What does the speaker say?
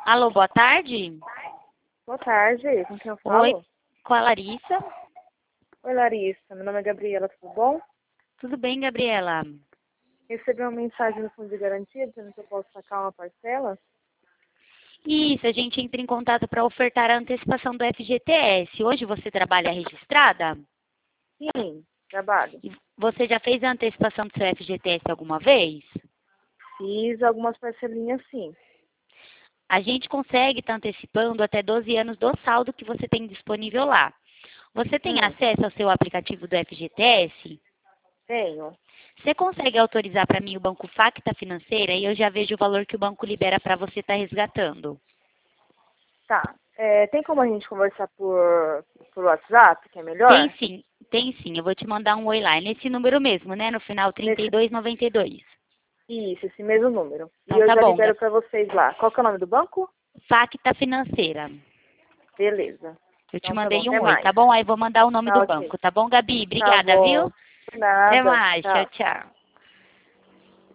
Alô, boa tarde. Boa tarde, com quem eu falo? Oi, com a Larissa. Oi, Larissa. Meu nome é Gabriela, tudo bom? Tudo bem, Gabriela? Recebi uma mensagem no fundo de garantia dizendo que eu posso sacar uma parcela? Isso, a gente entra em contato para ofertar a antecipação do FGTS. Hoje você trabalha registrada? Sim, trabalho. E você já fez a antecipação do seu FGTS alguma vez? Fiz algumas parcelinhas, sim. A gente consegue estar antecipando até 12 anos do saldo que você tem disponível lá. Você tem Hum, acesso ao seu aplicativo do FGTS? tenho. Você consegue autorizar para mim o Banco Facta Financeira e eu já vejo o valor que o banco libera para você estar resgatando? Tá. Tem como a gente conversar por WhatsApp, que é Tem melhor? sim, tem sim. Eu vou te mandar um oi lá. É nesse número mesmo, né? No final Nesse... 3292. Isso, esse mesmo número. E Então eu tá já bom. libero pra vocês lá. Qual que é o nome do banco? Facta Financeira. Beleza. Eu te Então tá bom, mandei até um oi, mais. tá bom? Aí vou mandar o nome Tá do ok. banco, tá bom, Gabi? Tá Obrigada, viu? bom. Até Nada. mais. Tchau, Tchau. tchau.